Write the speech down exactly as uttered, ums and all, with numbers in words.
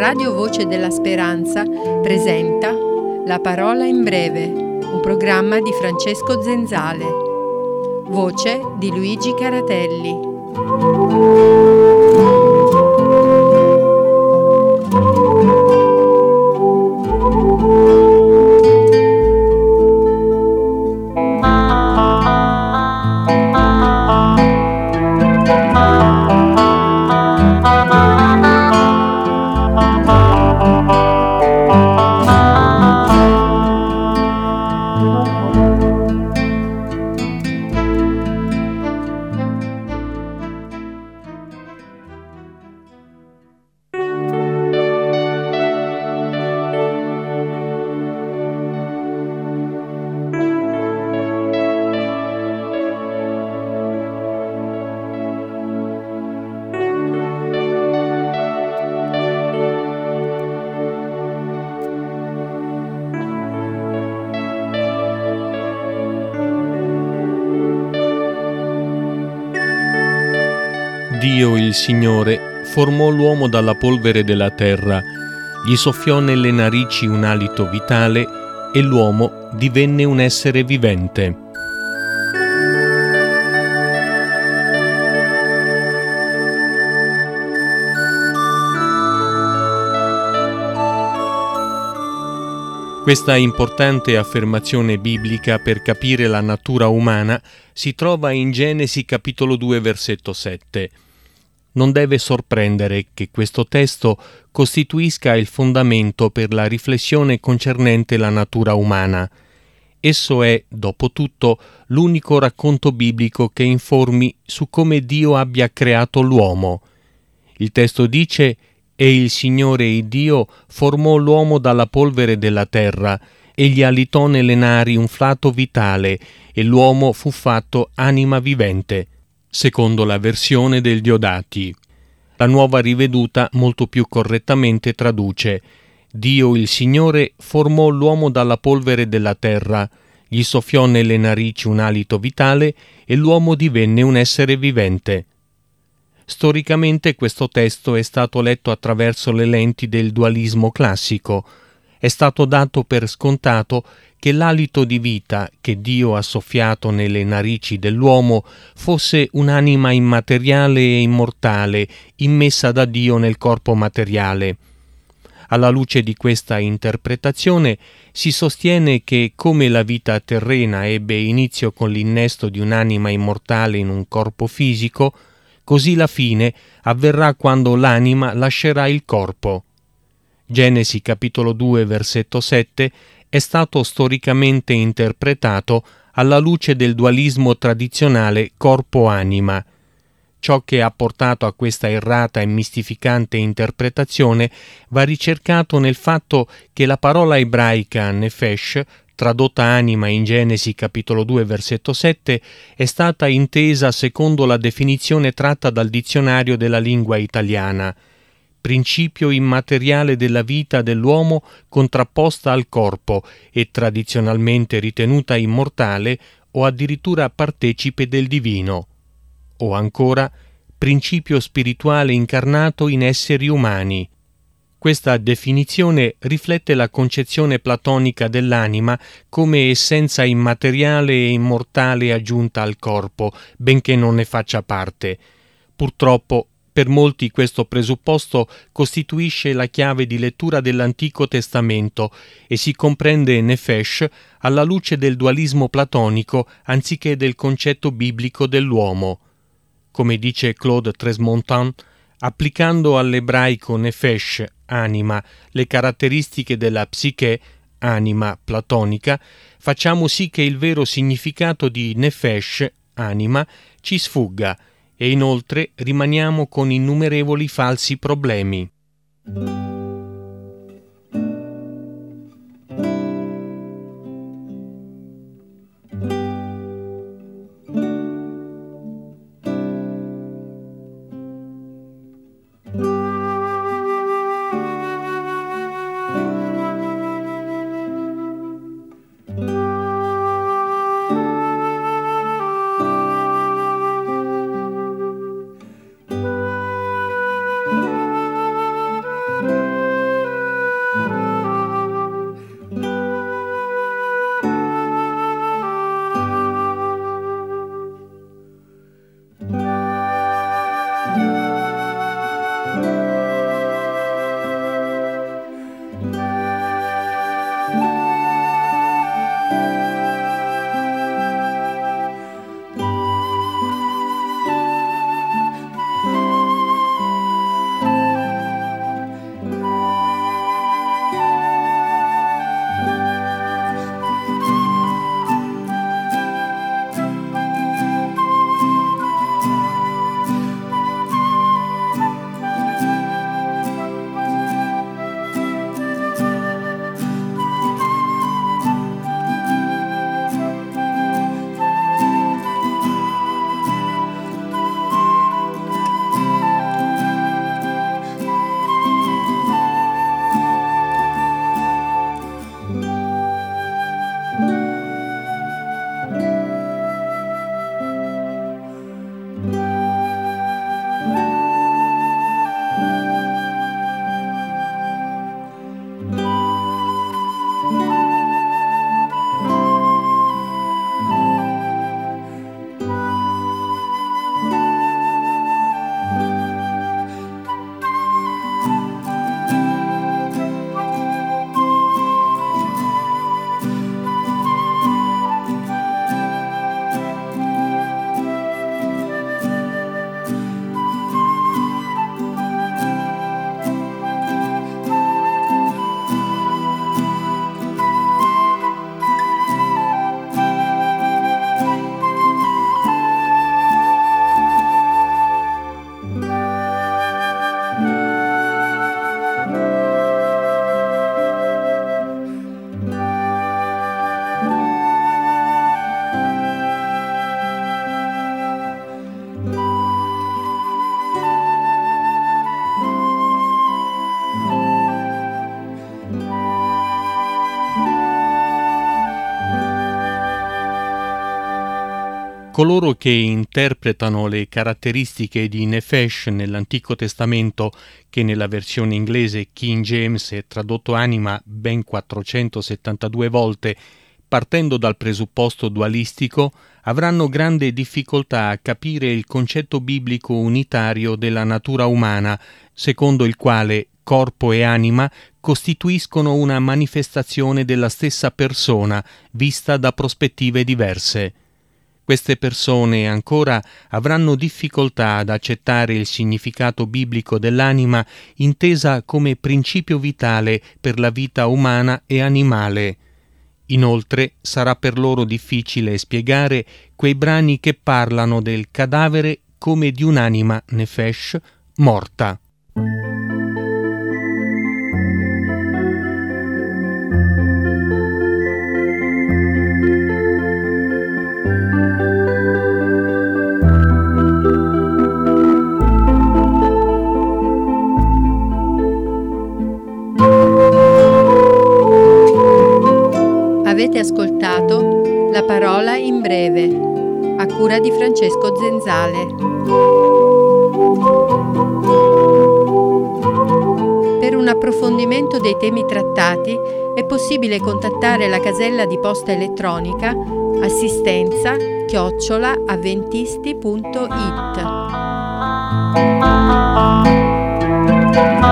Radio Voce della Speranza presenta La Parola in Breve, un programma di Francesco Zenzale. Voce di Luigi Caratelli. Dio il Signore formò l'uomo dalla polvere della terra, gli soffiò nelle narici un alito vitale e l'uomo divenne un essere vivente. Questa importante affermazione biblica per capire la natura umana si trova in Genesi capitolo due versetto sette. Non deve sorprendere che questo testo costituisca il fondamento per la riflessione concernente la natura umana. Esso è, dopo tutto, l'unico racconto biblico che informi su come Dio abbia creato l'uomo. Il testo dice: «E il Signore Dio formò l'uomo dalla polvere della terra e gli alitò nelle nari un flato vitale, e l'uomo fu fatto anima vivente», secondo la versione del Diodati. La Nuova Riveduta molto più correttamente traduce: «Dio il Signore formò l'uomo dalla polvere della terra, gli soffiò nelle narici un alito vitale e l'uomo divenne un essere vivente». Storicamente questo testo è stato letto attraverso le lenti del dualismo classico. È stato dato per scontato che l'alito di vita che Dio ha soffiato nelle narici dell'uomo fosse un'anima immateriale e immortale, immessa da Dio nel corpo materiale. Alla luce di questa interpretazione si sostiene che, come la vita terrena ebbe inizio con l'innesto di un'anima immortale in un corpo fisico, così la fine avverrà quando l'anima lascerà il corpo. Genesi capitolo due versetto sette è stato storicamente interpretato alla luce del dualismo tradizionale corpo-anima. Ciò che ha portato a questa errata e mistificante interpretazione va ricercato nel fatto che la parola ebraica nefesh, tradotta anima in Genesi capitolo due versetto sette, è stata intesa secondo la definizione tratta dal dizionario della lingua italiana: principio immateriale della vita dell'uomo contrapposta al corpo e tradizionalmente ritenuta immortale o addirittura partecipe del divino. O ancora, principio spirituale incarnato in esseri umani. Questa definizione riflette la concezione platonica dell'anima come essenza immateriale e immortale aggiunta al corpo, benché non ne faccia parte. Purtroppo, per molti questo presupposto costituisce la chiave di lettura dell'Antico Testamento e si comprende nefesh alla luce del dualismo platonico anziché del concetto biblico dell'uomo. Come dice Claude Tresmontant, applicando all'ebraico nefesh, anima, le caratteristiche della psiche, anima platonica, facciamo sì che il vero significato di nefesh, anima, ci sfugga e inoltre rimaniamo con innumerevoli falsi problemi. coloro che interpretano le caratteristiche di Nefesh nell'Antico Testamento, che nella versione inglese King James è tradotto anima ben quattrocentosettantadue volte, partendo dal presupposto dualistico, avranno grande difficoltà a capire il concetto biblico unitario della natura umana, secondo il quale corpo e anima costituiscono una manifestazione della stessa persona, vista da prospettive diverse. Queste persone ancora avranno difficoltà ad accettare il significato biblico dell'anima intesa come principio vitale per la vita umana e animale. Inoltre sarà per loro difficile spiegare quei brani che parlano del cadavere come di un'anima nefesh morta. Avete ascoltato La parola in breve, a cura di Francesco Zenzale. Per un approfondimento dei temi trattati è possibile contattare la casella di posta elettronica assistenza chiocciola avventisti punto it.